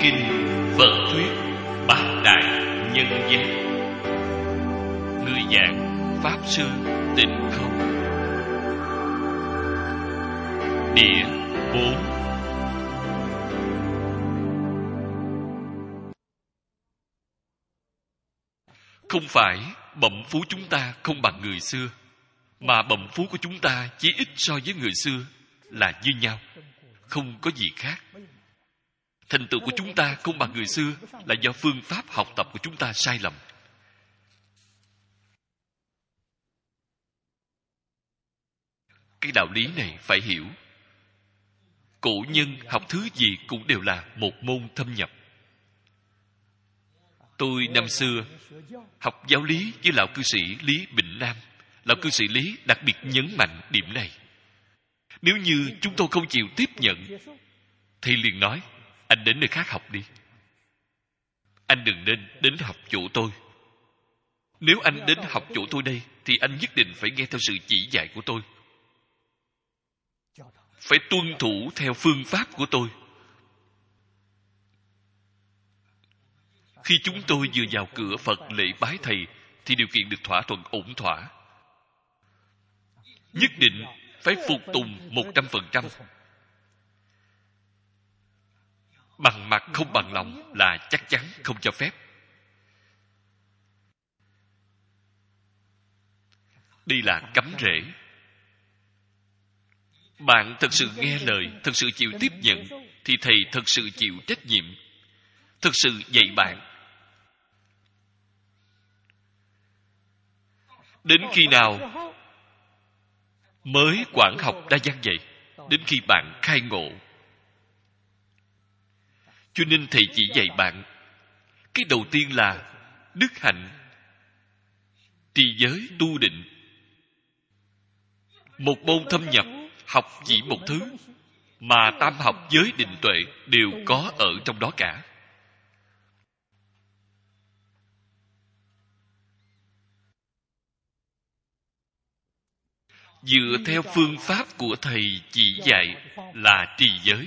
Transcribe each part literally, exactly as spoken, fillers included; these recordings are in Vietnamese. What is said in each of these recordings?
Kinh Phật Thuyết Bát Đại Nhân Giác. Người giảng Pháp Sư Tịnh Không. Địa bốn. Không phải bẩm phú chúng ta không bằng người xưa, mà bẩm phú của chúng ta chỉ ít so với người xưa là như nhau, không có gì khác. Thành tựu của chúng ta không bằng người xưa là do phương pháp học tập của chúng ta sai lầm. Cái đạo lý này phải hiểu. Cổ nhân học thứ gì cũng đều là một môn thâm nhập. Tôi năm xưa học giáo lý với lão cư sĩ Lý Bình Nam. Lão cư sĩ Lý đặc biệt nhấn mạnh điểm này. Nếu như chúng tôi không chịu tiếp nhận, thì liền nói, anh đến nơi khác học đi. Anh đừng nên đến học chỗ tôi. Nếu anh đến học chỗ tôi đây, thì anh nhất định phải nghe theo sự chỉ dạy của tôi, phải tuân thủ theo phương pháp của tôi. Khi chúng tôi vừa vào cửa Phật lễ bái thầy, thì điều kiện được thỏa thuận ổn thỏa. Nhất định phải phục tùng một trăm phần trăm. Bằng mặt không bằng lòng là chắc chắn không cho phép. Đây là cấm rễ. Bạn thật sự nghe lời, thật sự chịu tiếp nhận, thì thầy thật sự chịu trách nhiệm, thật sự dạy bạn. Đến khi nào mới quảng học đa văn vậy? Đến khi bạn khai ngộ. Cho nên thầy chỉ dạy bạn, cái đầu tiên là đức hạnh, trì giới, tu định. Một môn thâm nhập, học chỉ một thứ, mà tam học giới định tuệ đều có ở trong đó cả. Dựa theo phương pháp của thầy chỉ dạy là trì giới.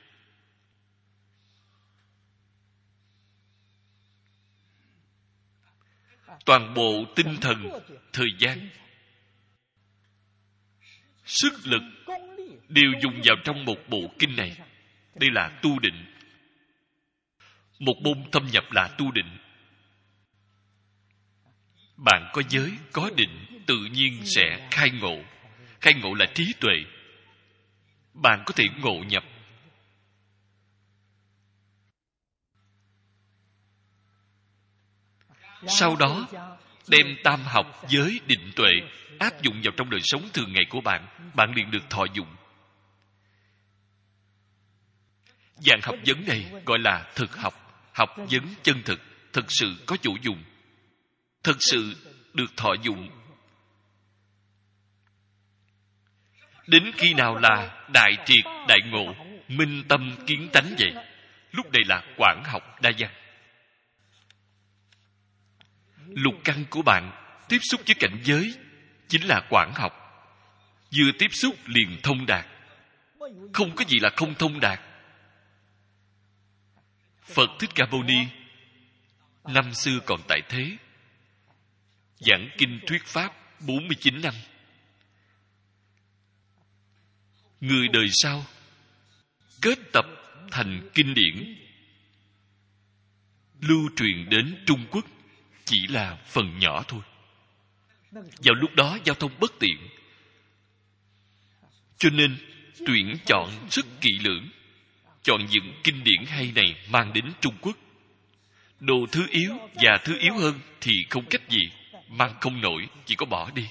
Toàn bộ tinh thần, thời gian, sức lực đều dùng vào trong một bộ kinh này. Đây là tu định. Một môn thâm nhập là tu định. Bạn có giới, có định, tự nhiên sẽ khai ngộ. Khai ngộ là trí tuệ. Bạn có thể ngộ nhập. Sau đó, đem tam học giới định tuệ áp dụng vào trong đời sống thường ngày của bạn, bạn liền được thọ dụng. Dạng học vấn này gọi là thực học, học vấn chân thực, thực sự có chủ dụng, thực sự được thọ dụng. Đến khi nào là đại triệt, đại ngộ, minh tâm kiến tánh vậy? Lúc này là quảng học đa văn. Lục căn của bạn tiếp xúc với cảnh giới chính là quảng học. Vừa tiếp xúc liền thông đạt. Không có gì là không thông đạt. Phật Thích Ca Mâu Ni năm xưa còn tại thế, giảng kinh thuyết pháp bốn mươi chín năm. Người đời sau kết tập thành kinh điển, lưu truyền đến Trung Quốc chỉ là phần nhỏ thôi. Vào lúc đó giao thông bất tiện, cho nên tuyển chọn rất kỹ lưỡng, chọn những kinh điển hay này mang đến Trung Quốc. Đồ thứ yếu và thứ yếu hơn thì không cách gì, mang không nổi, chỉ có bỏ đi.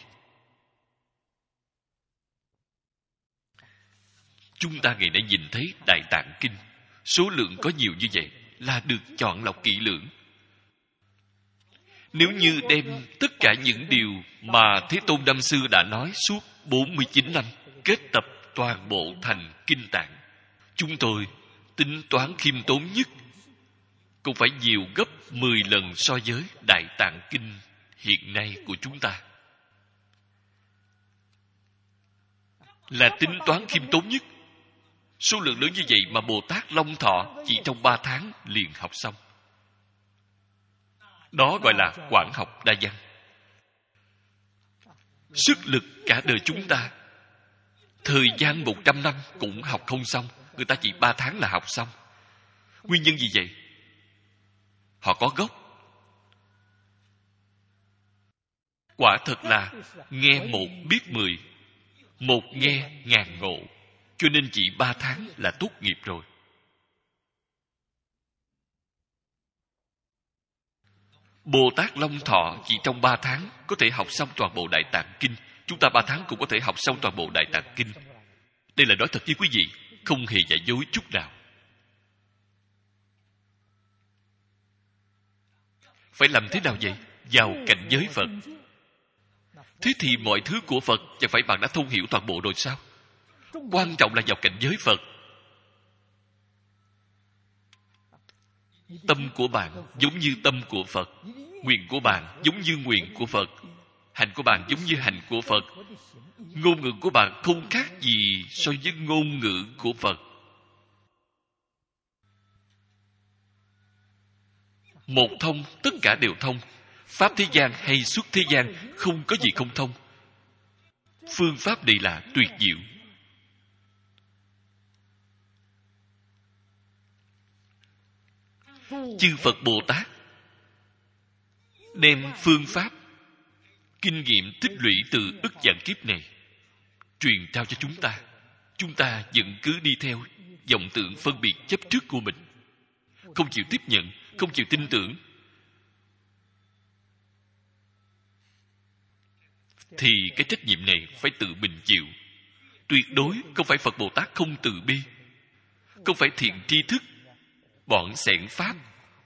Chúng ta ngày nay nhìn thấy Đại Tạng Kinh, số lượng có nhiều như vậy là được chọn lọc kỹ lưỡng. Nếu như đem tất cả những điều mà Thế Tôn năm xưa đã nói suốt bốn mươi chín năm, kết tập toàn bộ thành Kinh Tạng, chúng tôi tính toán khiêm tốn nhất cũng phải nhiều gấp mười lần so với Đại Tạng Kinh hiện nay của chúng ta. Là tính toán khiêm tốn nhất. Số lượng lớn như vậy mà Bồ Tát Long Thọ chỉ trong ba tháng liền học xong. Đó gọi là quảng học đa văn. Sức lực cả đời chúng ta, thời gian một trăm năm cũng học không xong. Người ta chỉ ba tháng là học xong. Nguyên nhân gì vậy? Họ có gốc. Quả thật là nghe một biết mười, một nghe ngàn ngộ. Cho nên chỉ ba tháng là tốt nghiệp rồi. Bồ Tát Long Thọ chỉ trong ba tháng có thể học xong toàn bộ Đại Tạng Kinh. Chúng ta ba tháng cũng có thể học xong toàn bộ Đại Tạng Kinh. Đây là nói thật với quý vị, không hề giả dối chút nào. Phải làm thế nào vậy? Vào cảnh giới Phật. Thế thì mọi thứ của Phật chẳng phải bạn đã thông hiểu toàn bộ rồi sao? Quan trọng là vào cảnh giới Phật. Tâm của bạn giống như tâm của Phật, nguyện của bạn giống như nguyện của Phật, hành của bạn giống như hành của Phật, ngôn ngữ của bạn không khác gì so với ngôn ngữ của Phật. Một thông, tất cả đều thông. Pháp thế gian hay xuất thế gian, không có gì không thông. Phương pháp này là tuyệt diệu. Chư Phật Bồ Tát đem phương pháp, kinh nghiệm tích lũy từ ức vạn kiếp này truyền trao cho chúng ta. Chúng ta vẫn cứ đi theo vọng tưởng phân biệt chấp trước của mình, không chịu tiếp nhận, không chịu tin tưởng, thì cái trách nhiệm này phải tự mình chịu. Tuyệt đối không phải Phật Bồ Tát không từ bi, không phải thiện tri thức bọn xẻn pháp.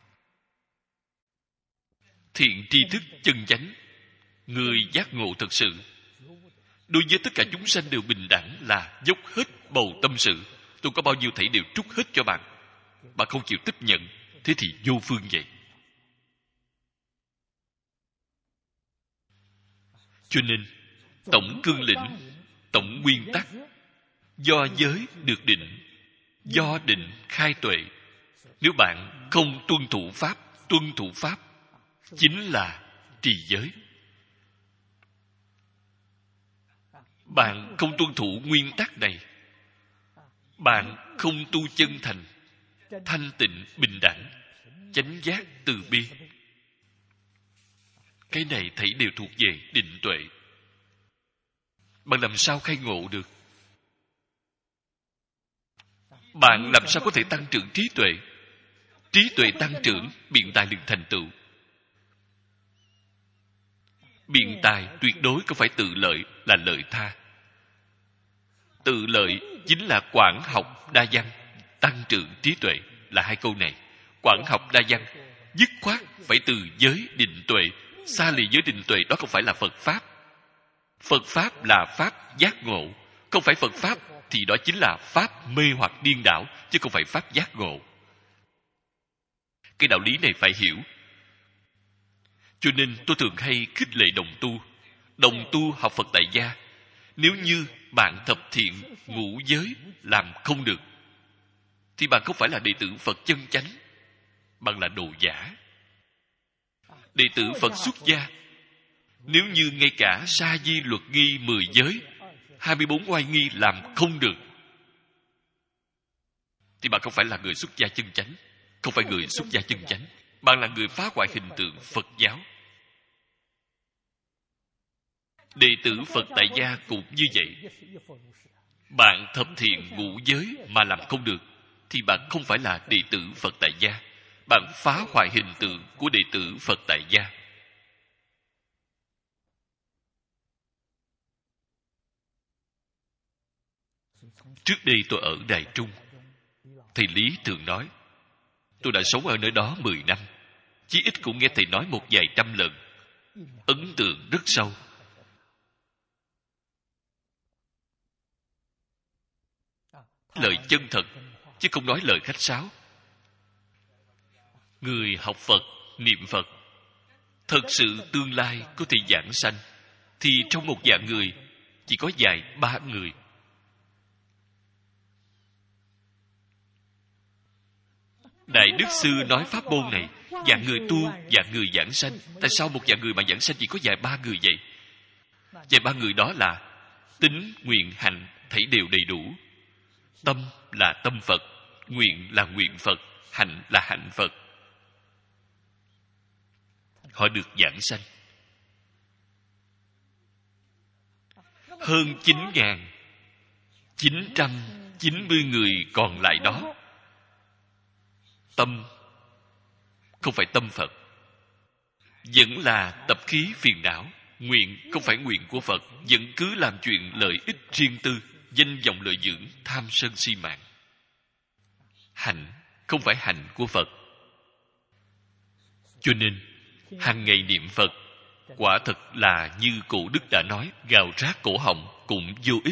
Thiện tri thức chân chánh, người giác ngộ thật sự, đối với tất cả chúng sanh đều bình đẳng, là dốc hết bầu tâm sự. Tôi có bao nhiêu thảy đều trút hết cho bạn. Bạn không chịu tiếp nhận, thế thì vô phương vậy. Cho nên tổng cương lĩnh, tổng nguyên tắc, do giới được định, do định khai tuệ. Nếu bạn không tuân thủ pháp, tuân thủ pháp chính là trì giới. Bạn không tuân thủ nguyên tắc này, bạn không tu chân thành, thanh tịnh, bình đẳng, chánh giác, từ bi. Cái này thảy đều thuộc về định tuệ. Bạn làm sao khai ngộ được? Bạn làm sao có thể tăng trưởng trí tuệ? Trí tuệ tăng trưởng, biện tài liền thành tựu. Biện tài tuyệt đối không phải tự lợi, là lợi tha. Tự lợi chính là quảng học đa văn, tăng trưởng trí tuệ, là hai câu này. Quảng học đa văn, dứt khoát phải từ giới định tuệ, xa lìa giới định tuệ. Đó không phải là Phật Pháp. Phật Pháp là Pháp giác ngộ. Không phải Phật Pháp thì đó chính là Pháp mê hoặc điên đảo, chứ không phải Pháp giác ngộ. Cái đạo lý này phải hiểu. Cho nên tôi thường hay khích lệ đồng tu. Đồng tu học Phật tại gia. Nếu như bạn thập thiện ngũ giới làm không được, thì bạn không phải là đệ tử Phật chân chánh, bạn là đồ giả. Đệ tử Phật xuất gia, nếu như ngay cả sa di luật nghi mười giới, hai mươi bốn oai nghi làm không được, thì bạn không phải là người xuất gia chân chánh, không phải người xuất gia chân chánh. Bạn là người phá hoại hình tượng Phật giáo. Đệ tử Phật tại gia cũng như vậy. Bạn thập thiện ngũ giới mà làm không được, thì bạn không phải là đệ tử Phật tại gia. Bạn phá hoại hình tượng của đệ tử Phật tại gia. Trước đây tôi ở Đài Trung, thầy Lý thường nói, tôi đã sống ở nơi đó mười năm, chí ít cũng nghe thầy nói một vài trăm lần, ấn tượng rất sâu. Lời chân thật, chứ không nói lời khách sáo. Người học Phật, niệm Phật, thật sự tương lai có thể giảng sanh, thì trong một vạn người chỉ có vài ba người. Đại Đức Sư nói pháp môn này, vạn người tu, vạn người giảng sanh. Tại sao một vạn người mà giảng sanh chỉ có vài ba người vậy? Vài ba người đó là tín, nguyện, hạnh thảy đều đầy đủ. Tâm là tâm Phật, nguyện là nguyện Phật, hạnh là hạnh Phật. Họ được giảng sanh. Hơn chín nghìn chín trăm chín mươi người còn lại đó, tâm không phải tâm Phật, vẫn là tập khí phiền não. Nguyện không phải nguyện của Phật, vẫn cứ làm chuyện lợi ích riêng tư, danh vọng lợi dưỡng, tham sân si mạng. Hạnh không phải hạnh của Phật. Cho nên hàng ngày niệm Phật quả thật là như Cụ Đức đã nói, gào rát cổ họng cũng vô ích.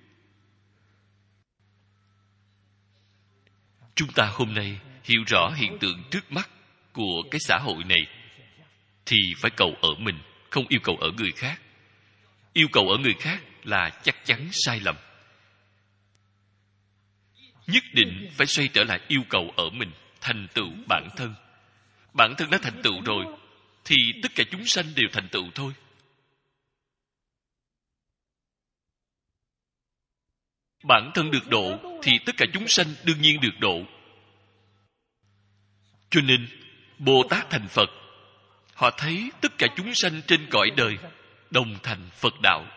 Chúng ta hôm nay hiểu rõ hiện tượng trước mắt của cái xã hội này thì phải cầu ở mình, không yêu cầu ở người khác. Yêu cầu ở người khác là chắc chắn sai lầm. Nhất định phải xoay trở lại yêu cầu ở mình, thành tựu bản thân. Bản thân đã thành tựu rồi thì tất cả chúng sanh đều thành tựu thôi. Bản thân được độ thì tất cả chúng sanh đương nhiên được độ. Cho nên Bồ Tát thành Phật, họ thấy tất cả chúng sanh trên cõi đời đồng thành Phật đạo.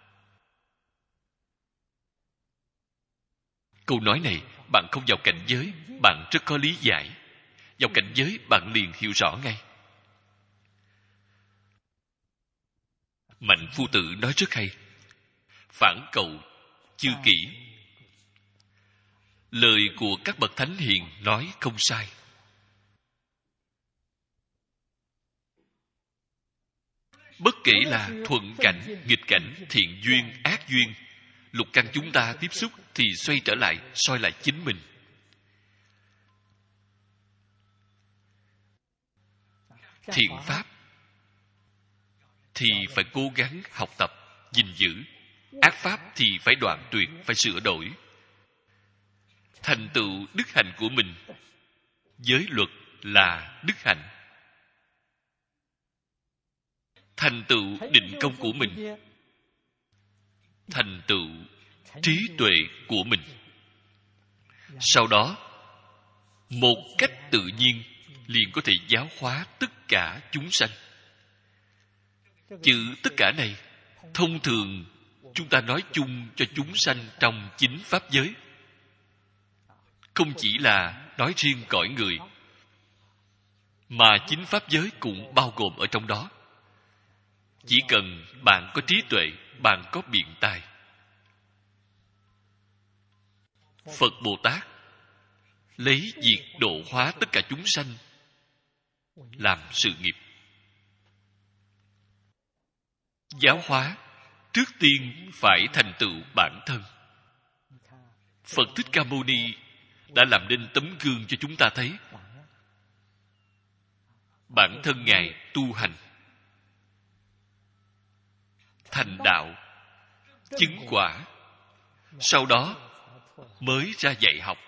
Câu nói này bạn không vào cảnh giới, bạn rất có lý giải. Vào cảnh giới bạn liền hiểu rõ ngay. Mạnh Phu Tử nói rất hay. Phản cầu chư kỷ. Lời của các bậc thánh hiền nói không sai. Bất kể là thuận cảnh, nghịch cảnh, thiện duyên, ác duyên, lục căn chúng ta tiếp xúc thì xoay trở lại, soi lại chính mình. Thiện pháp thì phải cố gắng học tập, gìn giữ. Ác pháp thì phải đoạn tuyệt, phải sửa đổi. Thành tựu đức hạnh của mình. Giới luật là đức hạnh. Thành tựu định công của mình. Thành tựu trí tuệ của mình. Sau đó, một cách tự nhiên liền có thể giáo hóa tất cả chúng sanh. Chữ tất cả này thông thường chúng ta nói chung cho chúng sanh trong chính pháp giới, không chỉ là nói riêng cõi người, mà chính pháp giới cũng bao gồm ở trong đó. Chỉ cần bạn có trí tuệ, bạn có biện tài. Phật Bồ Tát lấy việc độ hóa tất cả chúng sanh làm sự nghiệp. Giáo hóa trước tiên phải thành tựu bản thân. Phật Thích Ca Mâu Ni đã làm nên tấm gương cho chúng ta thấy. Bản thân Ngài tu hành, thành đạo, chứng quả, sau đó mới ra dạy học.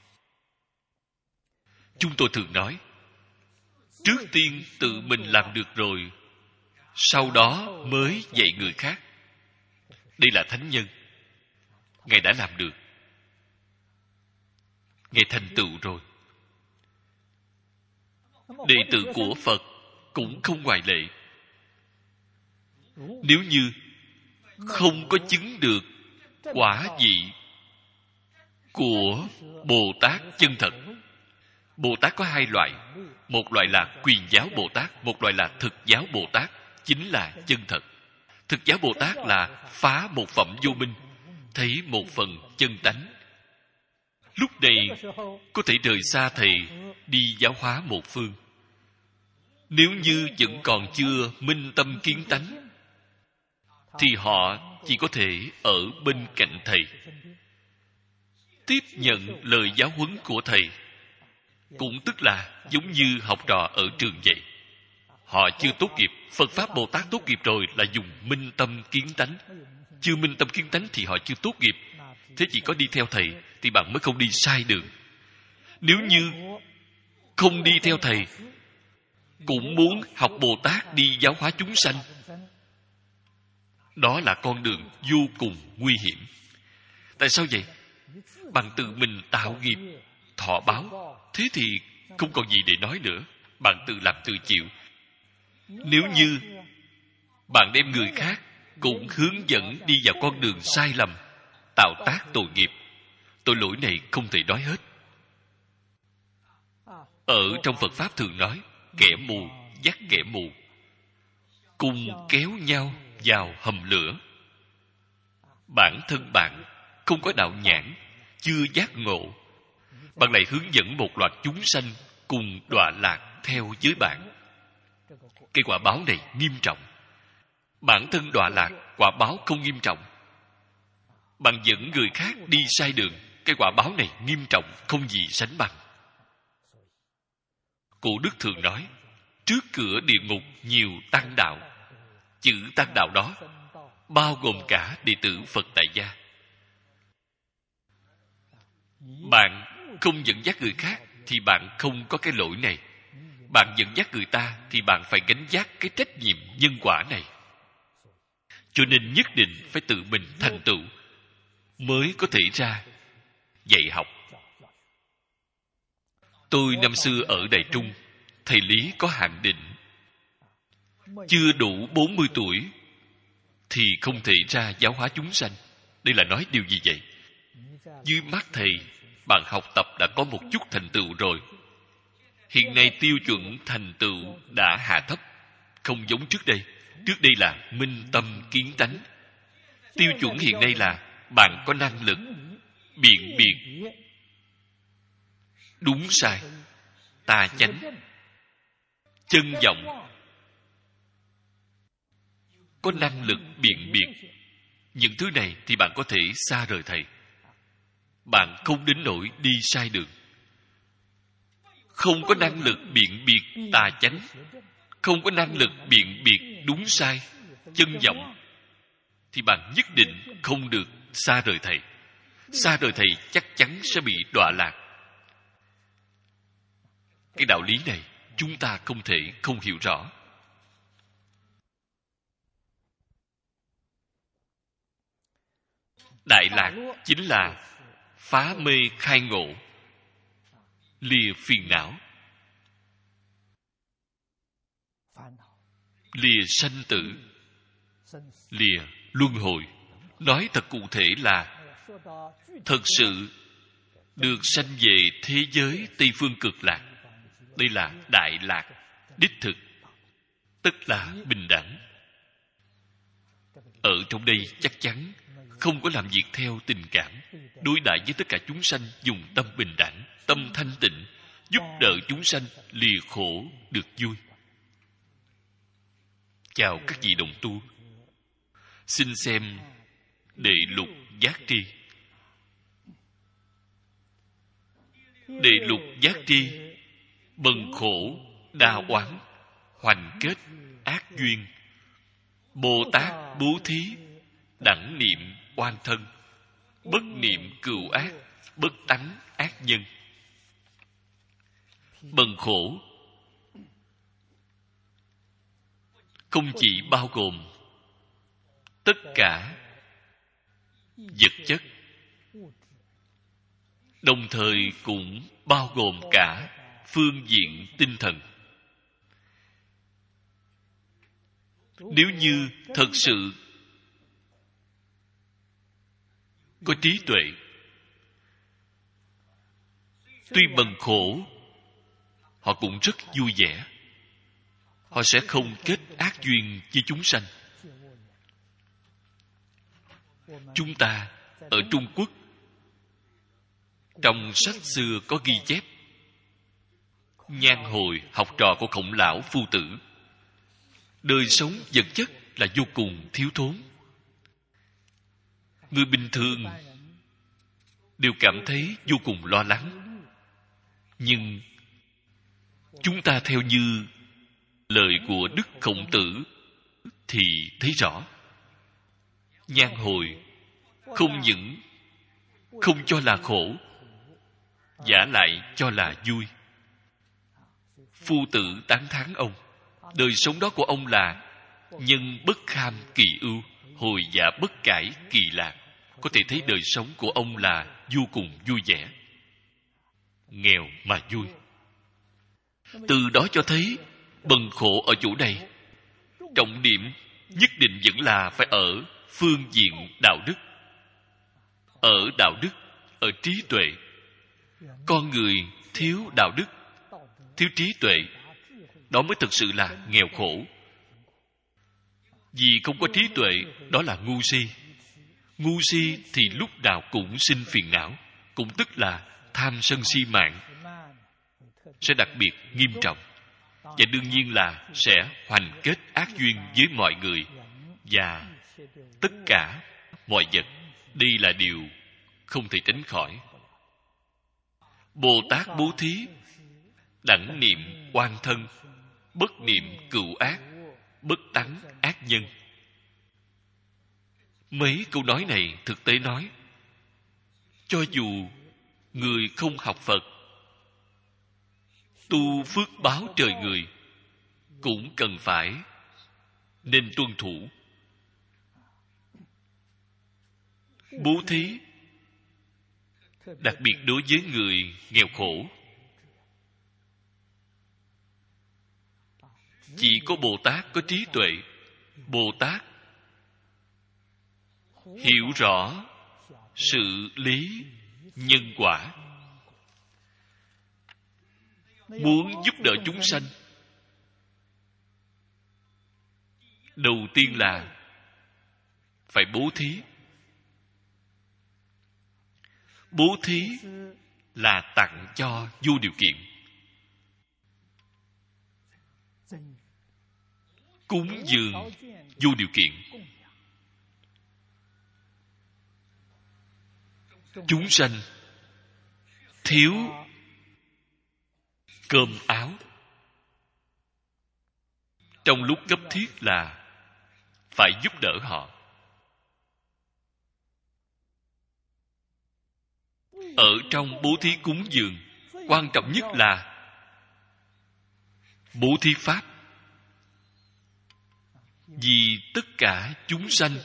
Chúng tôi thường nói, trước tiên tự mình làm được rồi, sau đó mới dạy người khác. Đây là thánh nhân. Ngài đã làm được. Ngài thành tựu rồi. Đệ tử của Phật cũng không ngoại lệ. Nếu như không có chứng được quả vị của Bồ Tát chân thật. Bồ Tát có hai loại. Một loại là Quyền giáo Bồ Tát, một loại là Thực giáo Bồ Tát, chính là chân thật. Thực giáo Bồ Tát là phá một phẩm vô minh, thấy một phần chân tánh. Lúc này có thể rời xa thầy, đi giáo hóa một phương. Nếu như vẫn còn chưa minh tâm kiến tánh, thì họ chỉ có thể ở bên cạnh thầy, tiếp nhận lời giáo huấn của thầy, cũng tức là giống như học trò ở trường vậy. Họ chưa tốt nghiệp. Phật Pháp Bồ Tát tốt nghiệp rồi là dùng minh tâm kiến tánh. Chưa minh tâm kiến tánh thì họ chưa tốt nghiệp. Thế chỉ có đi theo thầy thì bạn mới không đi sai đường. Nếu như không đi theo thầy, cũng muốn học Bồ Tát đi giáo hóa chúng sanh. Đó là con đường vô cùng nguy hiểm. Tại sao vậy? Bạn tự mình tạo nghiệp, thọ báo, thế thì không còn gì để nói nữa. Bạn tự làm tự chịu. Nếu như bạn đem người khác cũng hướng dẫn đi vào con đường sai lầm, tạo tác tội nghiệp, tội lỗi này không thể nói hết. Ở trong Phật Pháp thường nói, kẻ mù dắt kẻ mù, cùng kéo nhau vào hầm lửa. Bản thân bạn không có đạo nhãn, chưa giác ngộ, bạn lại hướng dẫn một loạt chúng sanh cùng đọa lạc theo với bạn. Cái quả báo này nghiêm trọng. Bản thân đọa lạc, quả báo không nghiêm trọng. Bạn dẫn người khác đi sai đường, cái quả báo này nghiêm trọng không gì sánh bằng. Cổ Đức thường nói, trước cửa địa ngục nhiều tăng đạo. Chữ tăng đạo đó bao gồm cả đệ tử Phật tại gia. Bạn không dẫn dắt người khác thì bạn không có cái lỗi này. Bạn dẫn dắt người ta thì bạn phải gánh vác cái trách nhiệm nhân quả này. Cho nên nhất định phải tự mình thành tựu mới có thể ra dạy học. Tôi năm xưa ở Đài Trung, thầy Lý có hạn định, chưa đủ bốn mươi tuổi thì không thể ra giáo hóa chúng sanh. Đây là nói điều gì vậy? Dưới mắt thầy, bạn học tập đã có một chút thành tựu rồi. Hiện nay tiêu chuẩn thành tựu đã hạ thấp, không giống trước đây. Trước đây là minh tâm kiến tánh. Tiêu chuẩn hiện nay là bạn có năng lực biện biệt đúng sai, tà chánh, chân vọng. Có năng lực biện biệt những thứ này thì bạn có thể xa rời thầy. Bạn không đến nỗi đi sai đường. Không có năng lực biện biệt tà chánh, không có năng lực biện biệt đúng sai, chân vọng, thì bạn nhất định không được xa rời thầy. Xa rời thầy chắc chắn sẽ bị đọa lạc. Cái đạo lý này chúng ta không thể không hiểu rõ. Đại lạc chính là phá mê khai ngộ, lìa phiền não, lìa sanh tử, lìa luân hồi. Nói thật cụ thể là thật sự được sanh về thế giới Tây Phương Cực Lạc. Đây là đại lạc đích thực, tức là bình đẳng. Ở trong đây chắc chắn không có làm việc theo tình cảm, đối đãi với tất cả chúng sanh dùng tâm bình đẳng, tâm thanh tịnh, giúp đỡ chúng sanh lìa khổ được vui. Chào các vị đồng tu, xin xem Đệ Lục Giác Tri. Đệ Lục Giác Tri: bần khổ đa oán, hoành kết ác duyên, Bồ Tát bố thí đẳng niệm oan thân, bất niệm cừu ác, bất tánh ác nhân. Bần khổ không chỉ bao gồm tất cả vật chất, đồng thời cũng bao gồm cả phương diện tinh thần. Nếu như thật sự có trí tuệ, tuy bần khổ, họ cũng rất vui vẻ. Họ sẽ không kết ác duyên với chúng sanh. Chúng ta ở Trung Quốc, trong sách xưa có ghi chép, Nhan Hồi, học trò của Khổng Lão Phu Tử, đời sống vật chất là vô cùng thiếu thốn. Người bình thường đều cảm thấy vô cùng lo lắng. Nhưng chúng ta theo như lời của Đức Khổng Tử thì thấy rõ, Nhan Hồi không những không cho là khổ, giả lại cho là vui. phu tử tán thán ông. Đời sống đó của ông là nhân bất kham kỳ ưu, hồi dạ bất cải kỳ lạc. Có thể thấy đời sống của ông là vô cùng vui vẻ, nghèo mà vui. Từ đó cho thấy bần khổ ở chỗ này, trọng điểm nhất định vẫn là phải ở phương diện đạo đức. Ở đạo đức, ở trí tuệ. Con người thiếu đạo đức, thiếu trí tuệ, đó mới thực sự là nghèo khổ. Vì không có trí tuệ, đó là ngu si. Ngu si thì lúc nào cũng sinh phiền não, cũng tức là tham sân si mạng, sẽ đặc biệt nghiêm trọng. Và đương nhiên là sẽ hoành kết ác duyên với mọi người và tất cả mọi vật. Đây là điều không thể tránh khỏi. Bồ Tát bố thí đẳng niệm oan thân, bất niệm cựu ác, bất tánh ác nhân. Mấy câu nói này thực tế nói, cho dù người không học Phật, tu phước báo trời người, cũng cần phải nên tuân thủ. Bố thí đặc biệt đối với người nghèo khổ. Chỉ có Bồ Tát có trí tuệ. Bồ Tát hiểu rõ sự lý nhân quả, muốn giúp đỡ chúng sanh. Đầu tiên là phải bố thí. Bố thí là tặng cho vô điều kiện. Cúng dường vô điều kiện. Chúng sanh thiếu cơm áo, trong lúc cấp thiết là phải giúp đỡ họ. Ở trong bố thí cúng dường, quan trọng nhất là bố thí pháp. Vì tất cả chúng sanh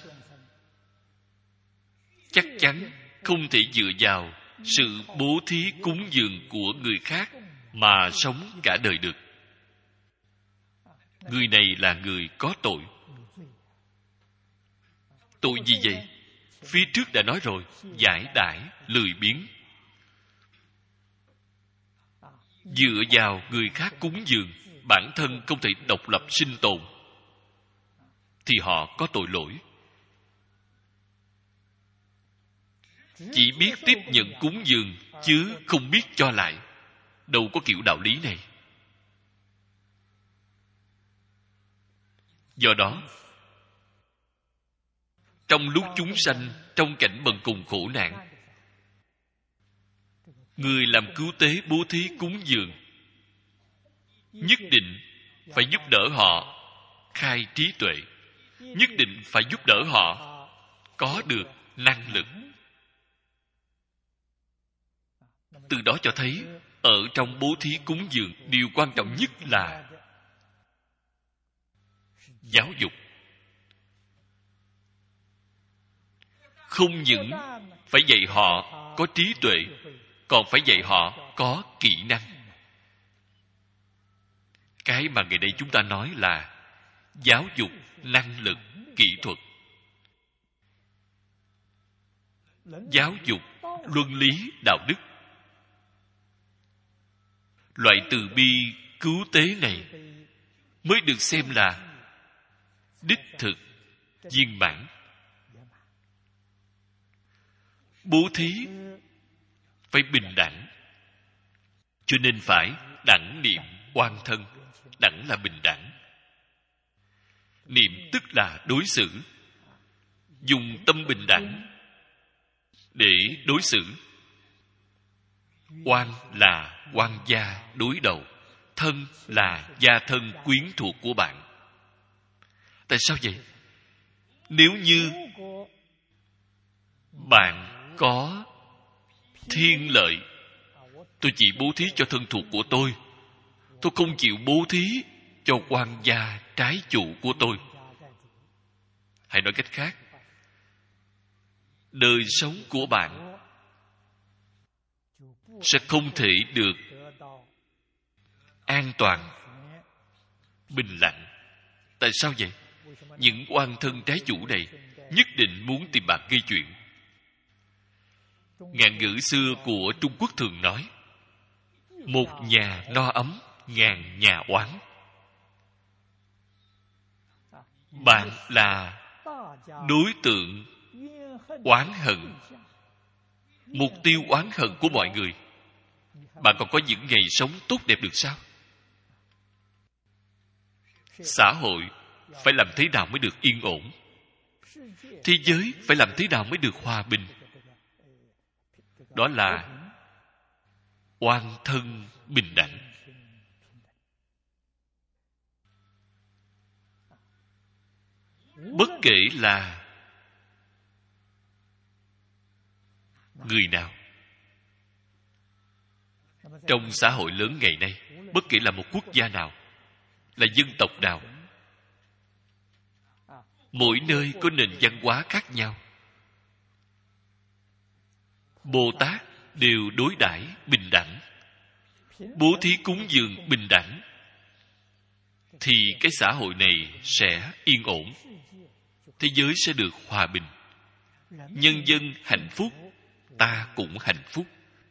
chắc chắn không thể dựa vào sự bố thí cúng dường của người khác mà sống cả đời được. Người này là người có tội. Tội gì vậy? Phía trước đã nói rồi, giải đãi, lười biếng. Dựa vào người khác cúng dường, bản thân không thể độc lập sinh tồn, thì họ có tội lỗi. Chỉ biết tiếp nhận cúng dường chứ không biết cho lại, đâu có kiểu đạo lý này. Do đó, trong lúc chúng sanh trong cảnh bần cùng khổ nạn, người làm cứu tế bố thí cúng dường nhất định phải giúp đỡ họ khai trí tuệ, nhất định phải giúp đỡ họ có được năng lực. Từ đó cho thấy ở trong bố thí cúng dường, điều quan trọng nhất là giáo dục. Không những phải dạy họ có trí tuệ, còn phải dạy họ có kỹ năng. Cái mà ngày đây chúng ta nói là giáo dục năng lực, kỹ thuật. Giáo dục luân lý, đạo đức. Loại từ bi cứu tế này mới được xem là đích thực viên mãn. Bố thí phải bình đẳng, cho nên phải đẳng niệm oan thân. Đẳng là bình đẳng, niệm tức là đối xử, dùng tâm bình đẳng để đối xử. Oan là oan gia đối đầu, thân là gia thân quyến thuộc của bạn. Tại sao vậy? Nếu như bạn có thiên lợi, tôi chỉ bố thí cho thân thuộc của tôi, tôi không chịu bố thí cho quan gia trái chủ của tôi. Hay nói cách khác, đời sống của bạn sẽ không thể được an toàn, bình lặng. Tại sao vậy? Những oan thân trái chủ này nhất định muốn tìm bạn gây chuyện. Ngạn ngữ xưa của Trung Quốc thường nói, một nhà no ấm, ngàn nhà oán. Bạn là đối tượng oán hận, mục tiêu oán hận của mọi người. Bạn còn có những ngày sống tốt đẹp được sao? Xã hội phải làm thế nào mới được yên ổn? Thế giới phải làm thế nào mới được hòa bình? Đó là oan thân bình đẳng. Bất kể là người nào, trong xã hội lớn ngày nay, bất kể là một quốc gia nào, là dân tộc nào, mỗi nơi có nền văn hóa khác nhau, Bồ Tát đều đối đãi bình đẳng, bố thí cúng dường bình đẳng, thì cái xã hội này sẽ yên ổn, thế giới sẽ được hòa bình, nhân dân hạnh phúc, ta cũng hạnh phúc.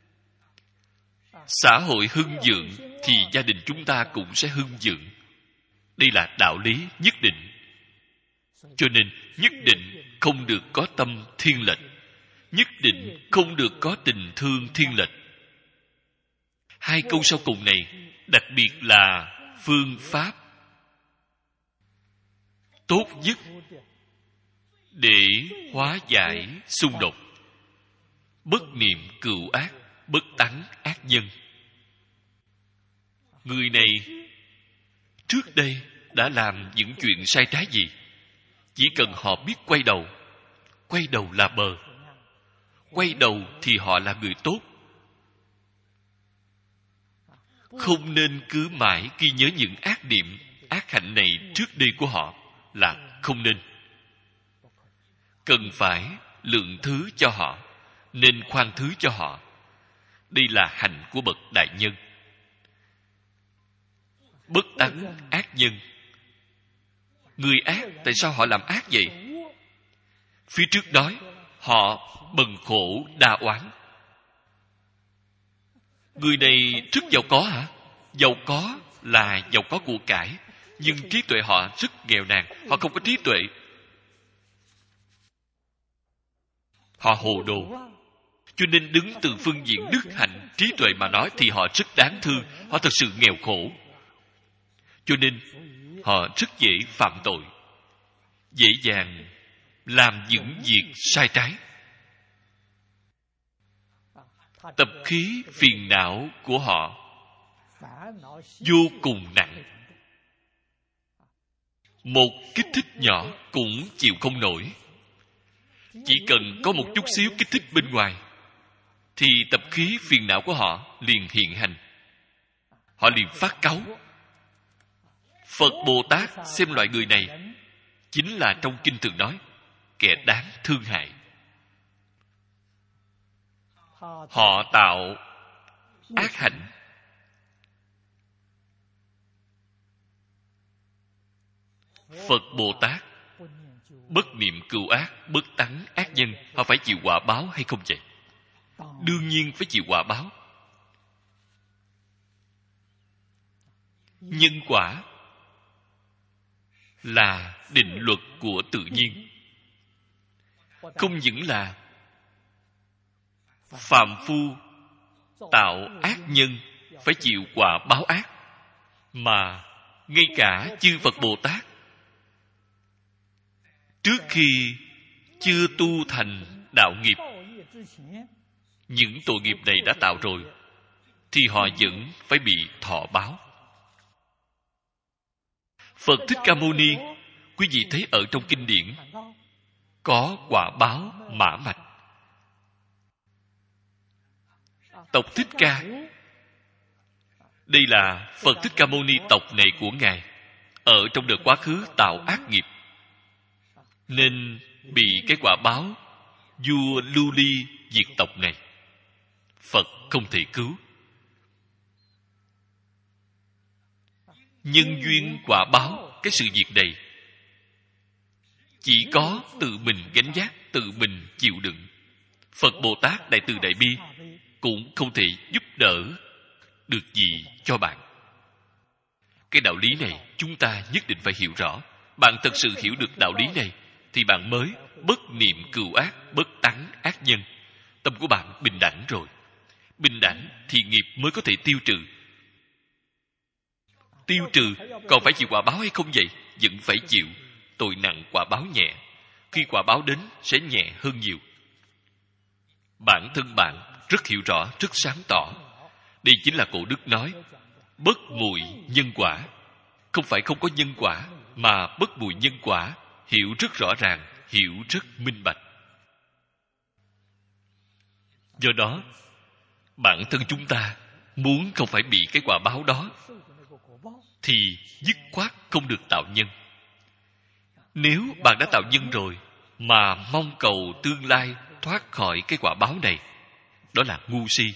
Xã hội hưng vượng thì gia đình chúng ta cũng sẽ hưng vượng. Đây là đạo lý nhất định. Cho nên nhất định không được có tâm thiên lệch, nhất định không được có tình thương thiên lệch. Hai câu sau cùng này đặc biệt là phương pháp tốt nhất để hóa giải xung đột. Bất niệm cừu ác, bất tắng ác nhân. Người này trước đây đã làm những chuyện sai trái gì? Chỉ cần họ biết quay đầu, quay đầu là bờ. Quay đầu thì họ là người tốt. Không nên cứ mãi ghi nhớ những ác niệm, ác hạnh này trước đây của họ, là không nên. Cần phải lượng thứ cho họ, nên khoan thứ cho họ. Đây là hạnh của bậc đại nhân. Bất tắng ác nhân. Người ác, tại sao họ làm ác vậy? Phía trước nói, họ bần khổ đa oán. Người này rất giàu có hả? Giàu có là giàu có của cải, nhưng trí tuệ họ rất nghèo nàn. Họ không có trí tuệ. Họ hồ đồ. Cho nên đứng từ phương diện đức hạnh, trí tuệ mà nói thì họ rất đáng thương. Họ thật sự nghèo khổ. Cho nên họ rất dễ phạm tội, dễ dàng làm những việc sai trái. Tập khí phiền não của họ vô cùng nặng. Một kích thích nhỏ cũng chịu không nổi. Chỉ cần có một chút xíu kích thích bên ngoài thì tập khí phiền não của họ liền hiện hành. Họ liền phát cáu. Phật Bồ Tát xem loại người này chính là trong kinh thường nói kẻ đáng thương hại. Họ tạo ác hạnh. Phật Bồ Tát bất niệm cừu ác, bất tắng ác nhân, họ phải chịu quả báo hay không vậy? Đương nhiên phải chịu quả báo. Nhân quả là định luật của tự nhiên. Không những là phàm phu tạo ác nhân phải chịu quả báo ác, mà ngay cả chư Phật Bồ Tát trước khi chưa tu thành đạo nghiệp, những tội nghiệp này đã tạo rồi, thì họ vẫn phải bị thọ báo. Phật Thích Ca Mâu Ni, quý vị thấy ở trong kinh điển có quả báo mã mạch. Tộc Thích Ca Đây là Phật Thích Ca Mâu Ni tộc này của Ngài ở trong đời quá khứ tạo ác nghiệp, nên bị cái quả báo vua Lưu Ly diệt tộc này. Phật không thể cứu. Nhân duyên quả báo cái sự việc này chỉ có tự mình gánh vác, tự mình chịu đựng. Phật Bồ Tát Đại Từ Đại Bi cũng không thể giúp đỡ được gì cho bạn. Cái đạo lý này chúng ta nhất định phải hiểu rõ. Bạn thật sự hiểu được đạo lý này thì bạn mới bất niệm cừu ác, bất tắng ác nhân. Tâm của bạn bình đẳng rồi. Bình đẳng thì nghiệp mới có thể tiêu trừ. Tiêu trừ còn phải chịu quả báo hay không vậy? Vẫn phải chịu. Tội nặng quả báo nhẹ. Khi quả báo đến sẽ nhẹ hơn nhiều. Bản thân bạn rất hiểu rõ, rất sáng tỏ. Đây chính là Cổ Đức nói bất mùi nhân quả. Không phải không có nhân quả, mà bất mùi nhân quả hiểu rất rõ ràng, hiểu rất minh bạch. Do đó, bản thân chúng ta muốn không phải bị cái quả báo đó thì dứt khoát không được tạo nhân. Nếu bạn đã tạo nhân rồi mà mong cầu tương lai thoát khỏi cái quả báo này, đó là ngu si.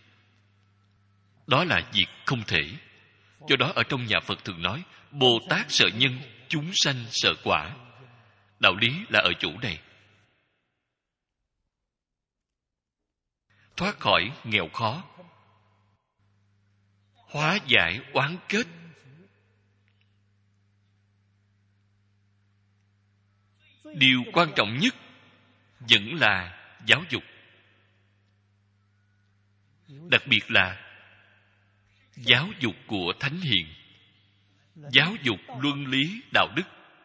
Đó là việc không thể. Do đó ở trong nhà Phật thường nói Bồ Tát sợ nhân, chúng sanh sợ quả. Đạo lý là ở chỗ này. Thoát khỏi nghèo khó, hóa giải oán kết, điều quan trọng nhất vẫn là giáo dục. Đặc biệt là giáo dục của thánh hiền, giáo dục luân lý đạo đức.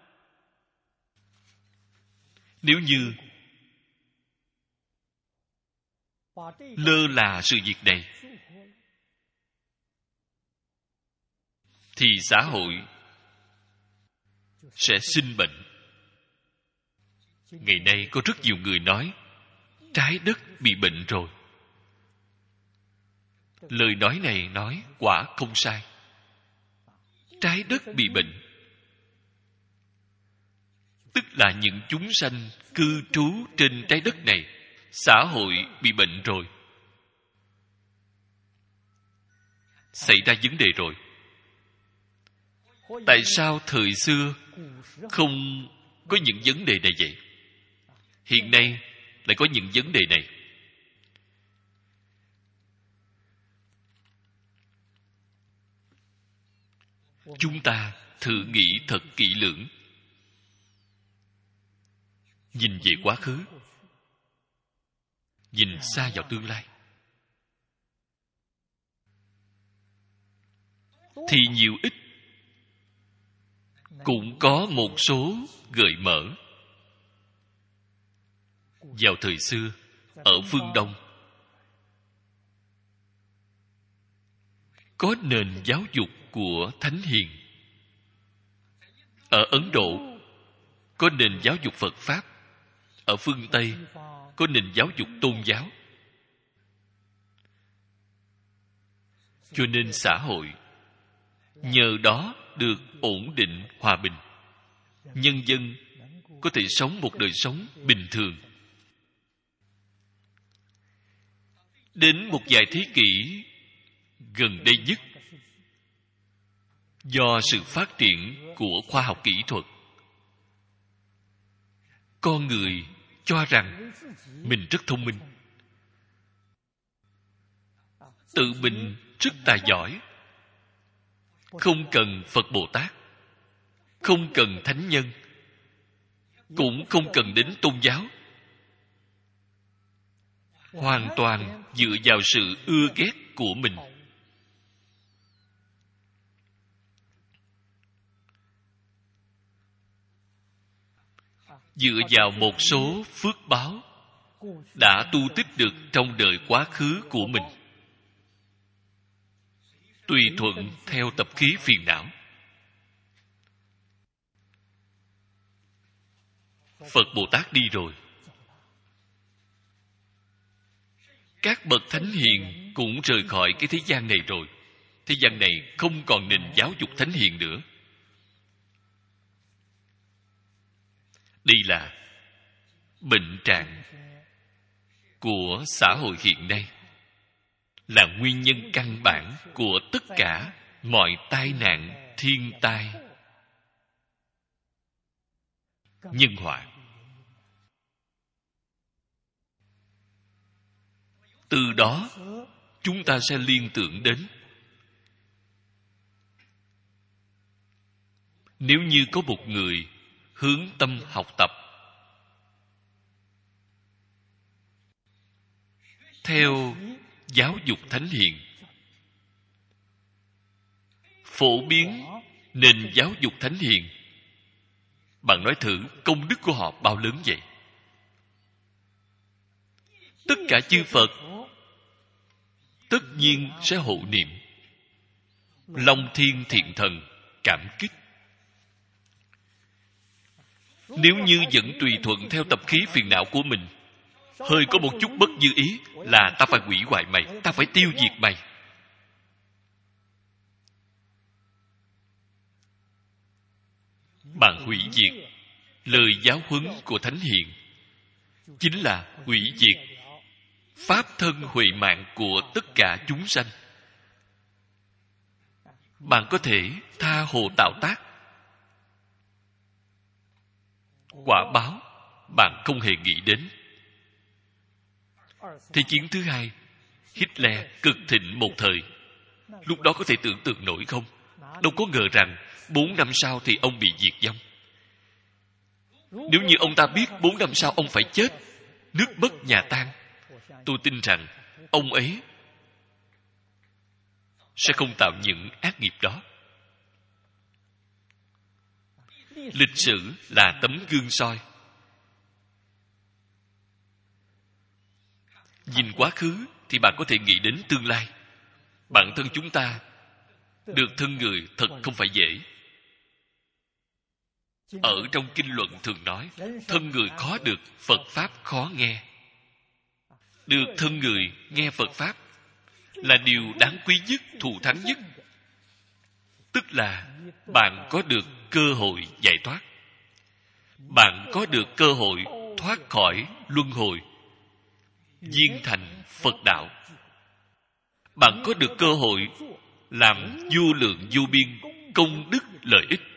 Nếu như lơ là sự việc này thì xã hội sẽ sinh bệnh. Ngày nay có rất nhiều người nói trái đất bị bệnh rồi. Lời nói này nói quả không sai. Trái đất bị bệnh tức là những chúng sanh cư trú trên trái đất này, xã hội bị bệnh rồi, xảy ra vấn đề rồi. Tại sao thời xưa không có những vấn đề này vậy? Hiện nay lại có những vấn đề này. Chúng ta thử nghĩ thật kỹ lưỡng, nhìn về quá khứ, nhìn xa vào tương lai, thì nhiều ít cũng có một số gợi mở. Vào thời xưa, ở phương Đông, có nền giáo dục của thánh hiền. Ở Ấn Độ, có nền giáo dục Phật Pháp. Ở phương Tây, có nền giáo dục tôn giáo. Cho nên xã hội nhờ đó được ổn định, hòa bình. Nhân dân có thể sống một đời sống bình thường. Đến một vài thế kỷ gần đây nhất, do sự phát triển của khoa học kỹ thuật, con người cho rằng mình rất thông minh, tự mình rất tài giỏi, không cần Phật Bồ Tát, không cần thánh nhân, cũng không cần đến tôn giáo. Hoàn toàn dựa vào sự ưa ghét của mình. Dựa vào một số phước báo đã tu tích được trong đời quá khứ của mình, tùy thuận theo tập khí phiền não. Phật Bồ Tát đi rồi, các bậc thánh hiền cũng rời khỏi cái thế gian này rồi. thế gian này không còn nền giáo dục thánh hiền nữa. Đây là bệnh trạng của xã hội hiện nay, là nguyên nhân căn bản của tất cả mọi tai nạn, thiên tai, nhân họa. Từ đó chúng ta sẽ liên tưởng đến, nếu như có một người hướng tâm học tập theo giáo dục thánh hiền, phổ biến nền giáo dục thánh hiền, bạn nói thử công đức của họ bao lớn vậy. Tất cả chư Phật tất nhiên sẽ hộ niệm, long thiên thiện thần cảm kích. Nếu như vẫn tùy thuận theo tập khí phiền não của mình, hơi có một chút bất như ý là ta phải hủy hoại mày, ta phải tiêu diệt mày. Bạn hủy diệt lời giáo huấn của thánh hiền, chính là hủy diệt pháp thân huệ mạng của tất cả chúng sanh. Bạn có thể tha hồ tạo tác, quả báo bạn không hề nghĩ đến. Thế chiến thứ hai, Hitler cực thịnh một thời. Lúc đó có thể tưởng tượng nổi không? Đâu có ngờ rằng bốn năm sau thì ông bị diệt vong. Nếu như ông ta biết bốn năm sau ông phải chết, nước mất nhà tan, tôi tin rằng ông ấy sẽ không tạo những ác nghiệp đó. Lịch sử là tấm gương soi. Nhìn quá khứ thì bạn có thể nghĩ đến tương lai. Bản thân chúng ta được thân người thật không phải dễ. Ở trong kinh luận thường nói, thân người khó được, Phật Pháp khó nghe. Được thân người nghe Phật Pháp là điều đáng quý nhất, thù thắng nhất. Tức là bạn có được cơ hội giải thoát. Bạn có được cơ hội thoát khỏi luân hồi, viên thành Phật đạo. Bạn có được cơ hội làm vô lượng vô biên công đức lợi ích.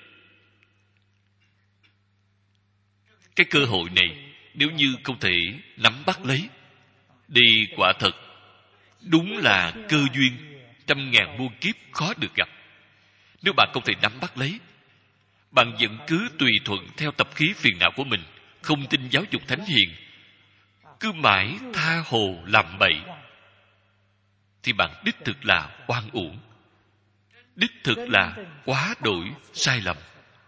Cái cơ hội này nếu như không thể nắm bắt lấy, đi quả thật đúng là cơ duyên trăm ngàn muôn kiếp khó được gặp. Nếu bạn không thể nắm bắt lấy, bạn vẫn cứ tùy thuận theo tập khí phiền não của mình, không tin giáo dục thánh hiền, cứ mãi tha hồ làm bậy, thì bạn đích thực là oan uổng, đích thực là quá đổi sai lầm.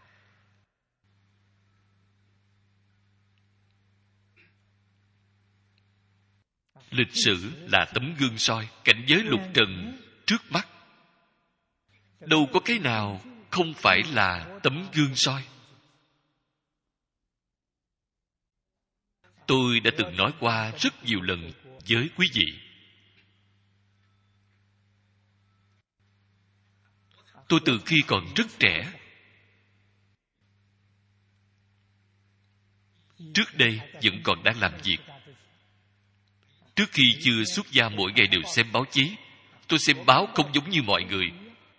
Lịch sử là tấm gương soi, cảnh giới lục trần trước mắt đâu có cái nào không phải là tấm gương soi. Tôi đã từng nói qua rất nhiều lần với quý vị. Tôi từ khi còn rất trẻ, trước đây vẫn còn đang làm việc. Trước khi chưa xuất gia, mỗi ngày đều xem báo chí. Tôi xem báo không giống như mọi người.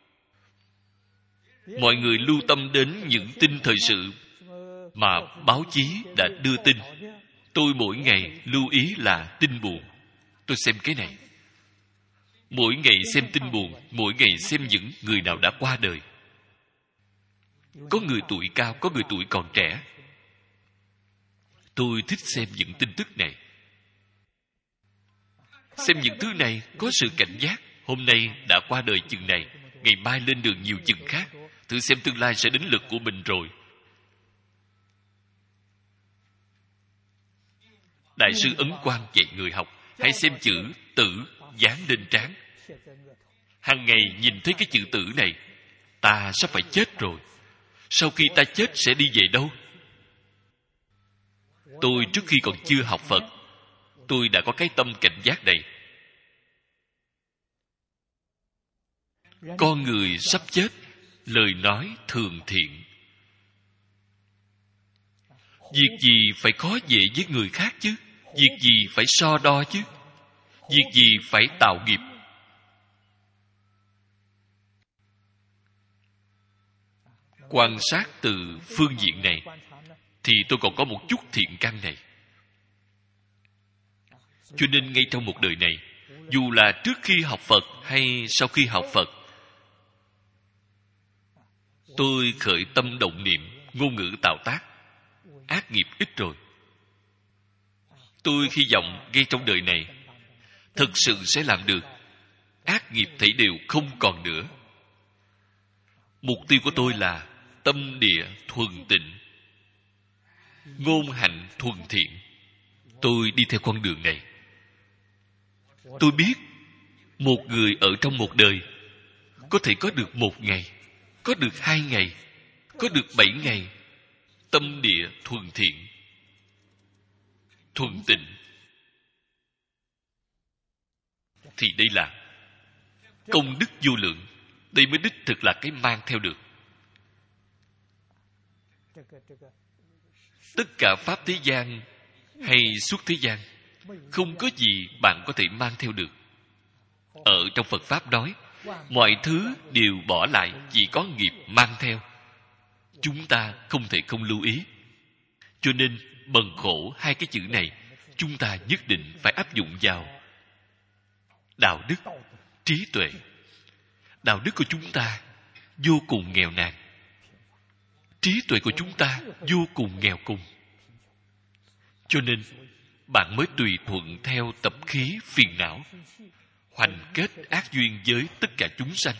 Mọi người lưu tâm đến những tin thời sự mà báo chí đã đưa tin. Tôi mỗi ngày lưu ý là tin buồn. Tôi xem cái này. Mỗi ngày xem tin buồn, mỗi ngày xem những người nào đã qua đời. Có người tuổi cao, có người tuổi còn trẻ. Tôi thích xem những tin tức này. Xem những thứ này có sự cảnh giác. Hôm nay đã qua đời chừng này, ngày mai lên đường nhiều chừng khác. Thử xem tương lai sẽ đến lượt của mình rồi. Đại sư Ấn Quang dạy người học, hãy xem chữ tử dán lên trán. Hàng ngày nhìn thấy cái chữ tử này, ta sắp phải chết rồi. Sau khi ta chết sẽ đi về đâu? Tôi trước khi còn chưa học Phật, tôi đã có cái tâm cảnh giác này. con người sắp chết, lời nói thường thiện. Việc gì phải khó dễ với người khác chứ? Việc gì phải so đo chứ? Việc gì phải tạo nghiệp? Quan sát từ phương diện này thì tôi còn có một chút thiện căn này. Cho nên ngay trong một đời này, dù là trước khi học Phật hay sau khi học Phật, tôi khởi tâm động niệm, ngôn ngữ tạo tác, ác nghiệp ít rồi. Tôi hy vọng ngay trong đời này thực sự sẽ làm được ác nghiệp thảy đều không còn nữa. Mục tiêu của tôi là tâm địa thuần tịnh, ngôn hạnh thuần thiện. Tôi đi theo con đường này. Tôi biết một người ở trong một đời có thể có được một ngày, có được hai ngày, có được bảy ngày tâm địa thuần thiện, thuần tịnh, thì đây là công đức vô lượng. Đây mới đích thực là cái mang theo được. Tất cả pháp thế gian hay suốt thế gian, không có gì bạn có thể mang theo được. Ở trong Phật Pháp nói, mọi thứ đều bỏ lại, chỉ có nghiệp mang theo. Chúng ta không thể không lưu ý. Cho nên bần khổ hai cái chữ này chúng ta nhất định phải áp dụng vào đạo đức, trí tuệ. Đạo đức của chúng ta vô cùng nghèo nàn, trí tuệ của chúng ta vô cùng nghèo cùng. Cho nên bạn mới tùy thuận theo tập khí phiền não, hoành kết ác duyên với tất cả chúng sanh.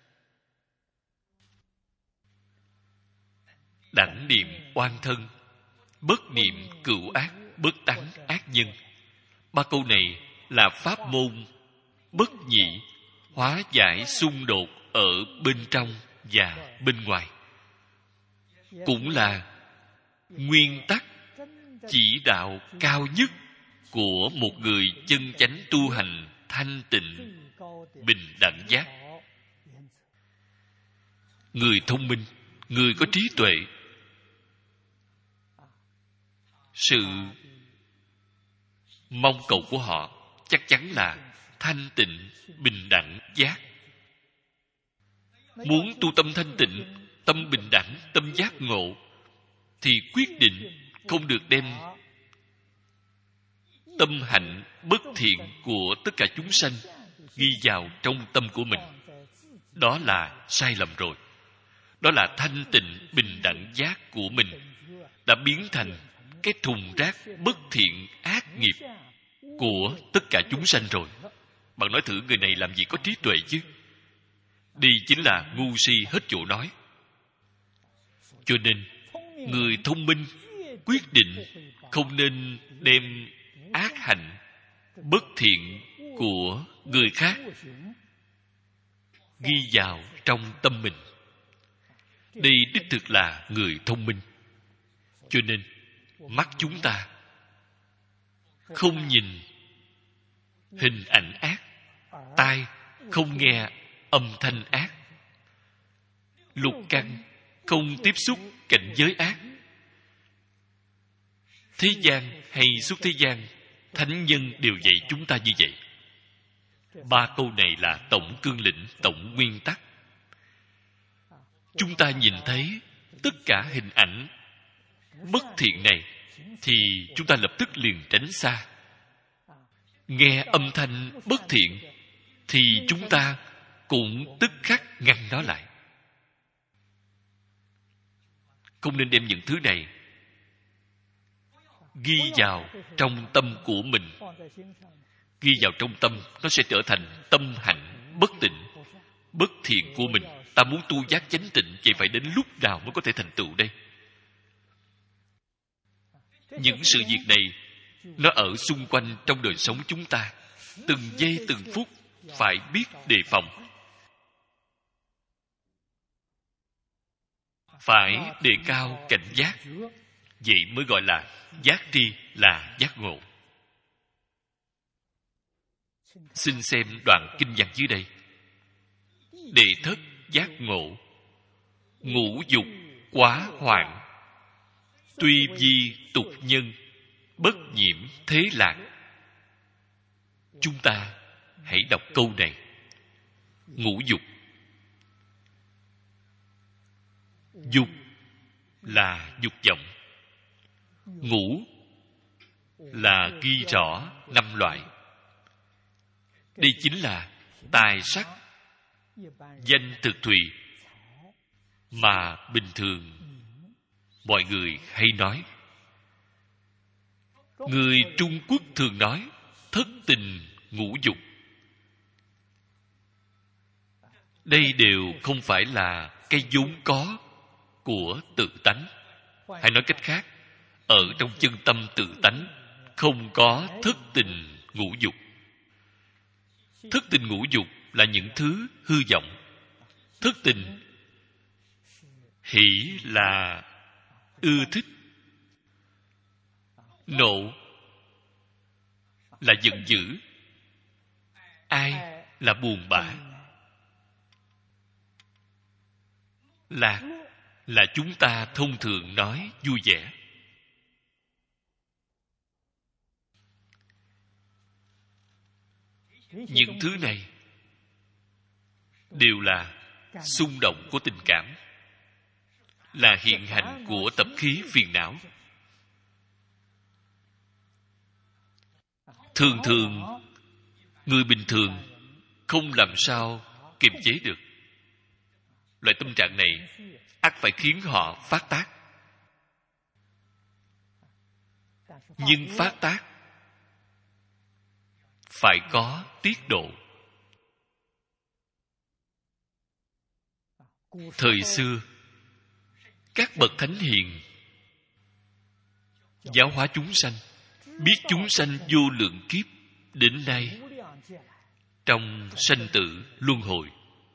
Đẳng niệm oan thân, bất niệm cửu ác, bất tánh ác nhân. Ba câu này là pháp môn bất nhị, hóa giải xung đột ở bên trong và bên ngoài. Cũng là nguyên tắc chỉ đạo cao nhất của một người chân chánh tu hành thanh tịnh bình đẳng giác. Người thông minh, người có trí tuệ, sự mong cầu của họ chắc chắn là thanh tịnh bình đẳng giác. Muốn tu tâm thanh tịnh, tâm bình đẳng, tâm giác ngộ, thì quyết định không được đem tâm hạnh bất thiện của tất cả chúng sanh ghi vào trong tâm của mình. Đó là sai lầm rồi. Đó là thanh tịnh bình đẳng giác của mình đã biến thành cái thùng rác bất thiện ác nghiệp của tất cả chúng sanh rồi. Bạn nói thử, người này làm gì có trí tuệ chứ? Đây chính là ngu si hết chỗ nói. Cho nên người thông minh quyết định không nên đem ác hạnh bất thiện của người khác ghi vào trong tâm mình. Đây đích thực là người thông minh. Cho nên mắt chúng ta không nhìn hình ảnh ác, tai không nghe âm thanh ác, lục căn không tiếp xúc cảnh giới ác. Thế gian hay suốt thế gian, thánh nhân đều dạy chúng ta như vậy. Ba câu này là tổng cương lĩnh, tổng nguyên tắc. Chúng ta nhìn thấy tất cả hình ảnh bất thiện này thì chúng ta lập tức liền tránh xa. Nghe âm thanh bất thiện thì chúng ta cũng tức khắc ngăn nó lại. Không nên đem những thứ này ghi vào trong tâm của mình. Ghi vào trong tâm, nó sẽ trở thành tâm hạnh bất tịnh, bất thiện của mình. Ta muốn tu giác chánh tịnh, vậy phải đến lúc nào mới có thể thành tựu đây? Những sự việc này nó ở xung quanh trong đời sống chúng ta, từng giây từng phút phải biết đề phòng, phải đề cao cảnh giác. Vậy mới gọi là giác tri, là giác ngộ. Xin xem đoạn kinh văn dưới đây. đệ thất giác ngộ. Ngũ dục quá hoạn, tuy vi tục nhân, bất nhiễm thế lạc. Chúng ta hãy đọc câu này. Ngũ dục. Dục là dục vọng. Ngũ là ghi rõ năm loại. Đây chính là tài sắc, danh thực thùy mà bình thường mọi người hay nói. Người Trung Quốc thường nói thất tình ngũ dục. Đây đều không phải là cái vốn có của tự tánh. Hay nói cách khác, ở trong chân tâm tự tánh không có thất tình ngũ dục. Thất tình ngũ dục là những thứ hư vọng. Thất tình hỷ là ưa thích, nộ là giận dữ, ai là buồn bã, lạc là chúng ta thông thường nói vui vẻ. Những thứ này đều là xung động của tình cảm, là hiện hành của tập khí phiền não. Thường thường người bình thường không làm sao kiềm chế được. Loại tâm trạng này ắt phải khiến họ phát tác. Nhưng phát tác phải có tiết độ. Thời xưa, các bậc thánh hiền giáo hóa chúng sanh, biết chúng sanh vô lượng kiếp đến nay trong sanh tử luân hồi,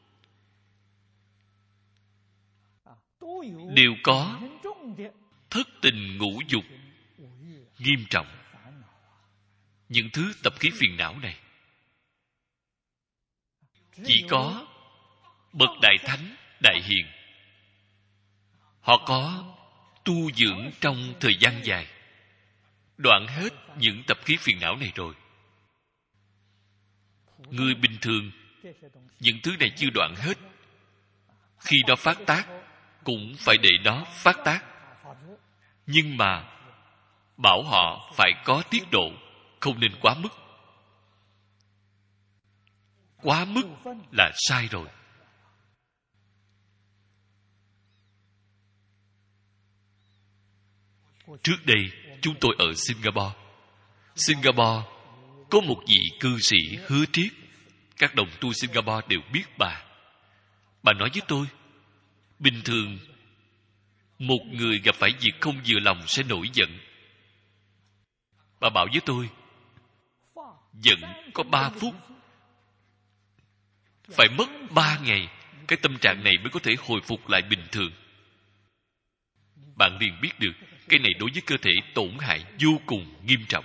đều có thất tình ngũ dục nghiêm trọng. Những thứ tập khí phiền não này chỉ có bậc đại thánh, đại hiền, họ có tu dưỡng trong thời gian dài, đoạn hết những tập khí phiền não này rồi. Người bình thường những thứ này chưa đoạn hết, khi nó phát tác cũng phải để nó phát tác. Nhưng mà bảo họ phải có tiết độ, không nên quá mức. Quá mức là sai rồi. Trước đây chúng tôi ở Singapore. Singapore có một vị cư sĩ Hứa Triết. Các đồng tu Singapore đều biết bà. Bà nói với tôi, bình thường một người gặp phải việc không vừa lòng sẽ nổi giận. Bà bảo với tôi, giận có ba phút, phải mất ba ngày cái tâm trạng này mới có thể hồi phục lại bình thường. Bạn liền biết được cái này đối với cơ thể tổn hại vô cùng nghiêm trọng.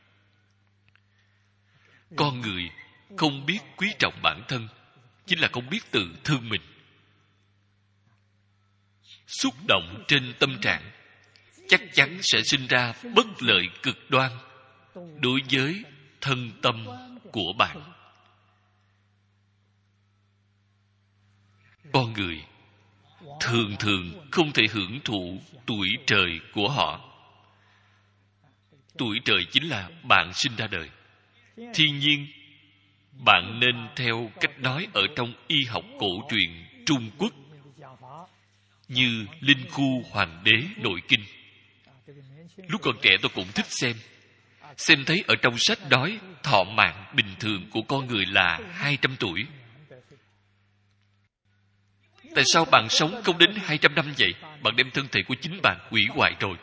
Con người không biết quý trọng bản thân chính là không biết tự thương mình. Xúc động trên tâm trạng chắc chắn sẽ sinh ra bất lợi cực đoan đối với thân tâm của bạn. Con người thường thường không thể hưởng thụ tuổi trời của họ. Tuổi trời chính là bạn sinh ra đời. Thiên nhiên, bạn nên theo cách nói ở trong y học cổ truyền Trung Quốc, như Linh Khu Hoàng đế nội kinh. Lúc còn trẻ tôi cũng thích xem. Xem thấy ở trong sách nói thọ mạng bình thường của con người là hai trăm tuổi. Tại sao bạn sống không đến hai trăm năm vậy? Bạn đem thân thể của chính bạn hủy hoại rồi.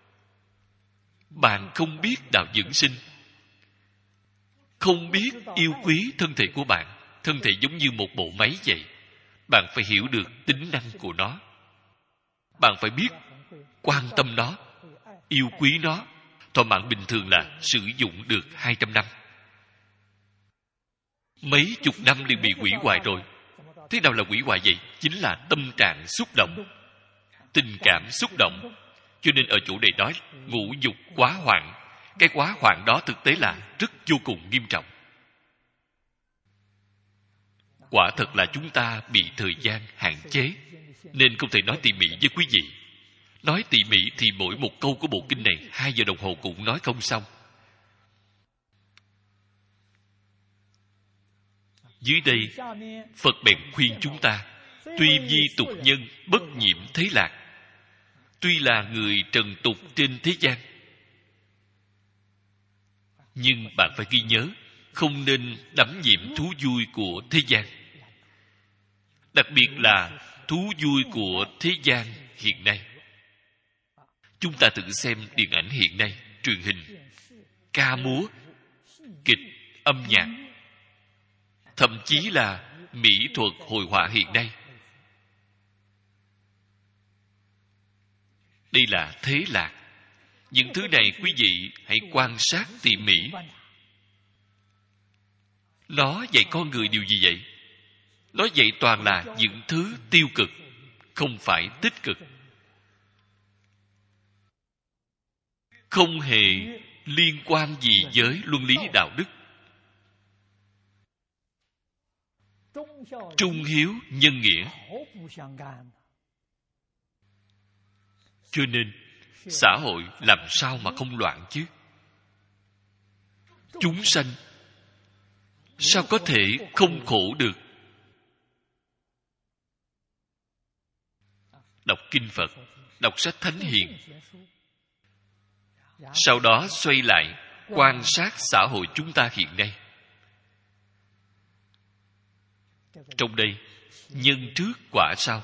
Bạn không biết đạo dưỡng sinh, không biết yêu quý thân thể của bạn. Thân thể giống như một bộ máy vậy. Bạn phải hiểu được tính năng của nó. Bạn phải biết quan tâm nó, yêu quý nó. Thọ mạng bình thường là sử dụng được hai trăm năm. Mấy chục năm liền bị hủy hoại rồi. Thế nào là hủy hoại vậy? Chính là tâm trạng xúc động, tình cảm xúc động. Cho nên ở chỗ này nói ngũ dục quá hoạn. Cái quá hoạn đó thực tế là rất vô cùng nghiêm trọng. Quả thật là chúng ta bị thời gian hạn chế, nên không thể nói tỉ mỉ với quý vị. Nói tỉ mỉ thì mỗi một câu của bộ kinh này hai giờ đồng hồ cũng nói không xong. Dưới đây, Phật bèn khuyên chúng ta, tuy vi tục nhân, bất nhiễm thế lạc. Tuy là người trần tục trên thế gian, nhưng bạn phải ghi nhớ, không nên đắm nhiễm thú vui của thế gian. Đặc biệt là thú vui của thế gian hiện nay. Chúng ta tự xem điện ảnh hiện nay, truyền hình, ca múa, kịch, âm nhạc, thậm chí là mỹ thuật hội họa hiện nay. Đây là thế lạc. Những thứ này quý vị hãy quan sát tỉ mỉ. Nó dạy con người điều gì vậy? Nó dạy toàn là những thứ tiêu cực, không phải tích cực. Không hề liên quan gì với luân lý đạo đức. Trung hiếu nhân nghĩa. Cho nên xã hội làm sao mà không loạn chứ? Chúng sanh sao có thể không khổ được? Đọc kinh Phật, đọc sách Thánh Hiền, sau đó xoay lại quan sát xã hội chúng ta hiện nay. Trong đây, nhân trước quả sau,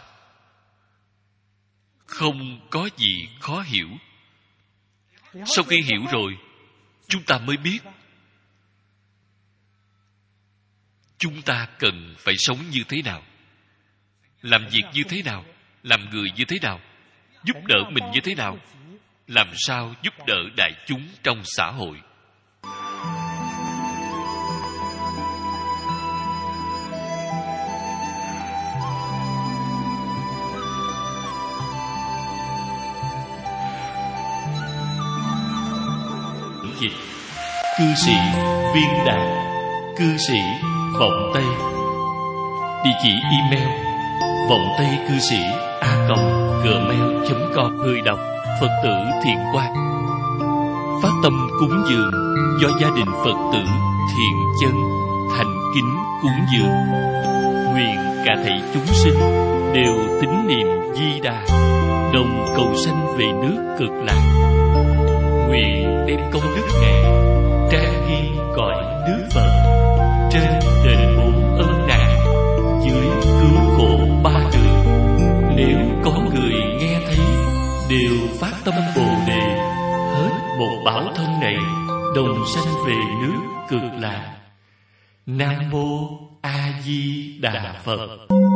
không có gì khó hiểu. Sau khi hiểu rồi, chúng ta mới biết chúng ta cần phải sống như thế nào, làm việc như thế nào, làm người như thế nào, giúp đỡ mình như thế nào, làm sao giúp đỡ đại chúng trong xã hội. Dịch cư sĩ Viên Đạt, cư sĩ Vọng Tây. Địa chỉ email vọng tây cư sĩ a còng gmail chấm com. Người đọc Phật tử Thiện Quang. Phát tâm cúng dường do gia đình Phật tử Thiện Chân thành kính cúng dường. Nguyện cả thảy chúng sinh đều tín niệm Di Đà, đồng cầu sanh về nước Cực Lạc. Nguyện đem công đức này trang ghi cõi nước Phật, trên đền bù ân nạn, dưới cứu khổ ba đường. Nếu có người nghe thấy đều phát tâm Bồ Đề, hết một báo thân này đồng sanh về nước Cực Lạc. Nam mô A Di Đà Phật.